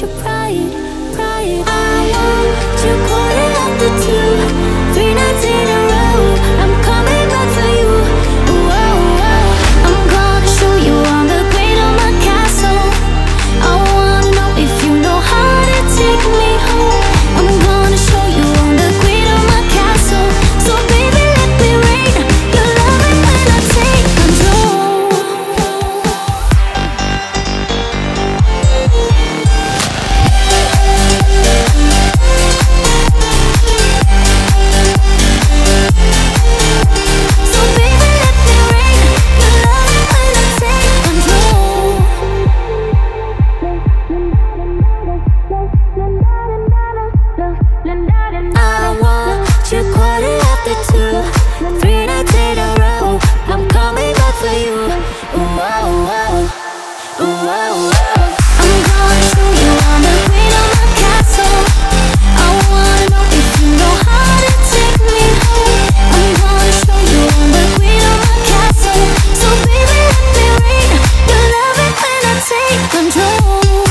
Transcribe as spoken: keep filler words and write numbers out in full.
your pride, pride. I want you quarter after two, three nights in a row. I'm coming back for you. Whoa, whoa. I'm gonna show you I'm the queen of my castle. I wanna know if you know how to take me home. I'm gonna show you I'm the queen of my castle. So baby, let me rain your loving when I take control. So baby, let me rain your loving when I take control. I want you quarter after two, three nights in a row. I'm coming back for you. Whoa, whoa, whoa, whoa. I'm gonna show you I'm the queen of my castle. I wanna know if you know how to take me home. I'm gonna show you I'm the queen of my castle. So baby, let me rain your loving when I take control.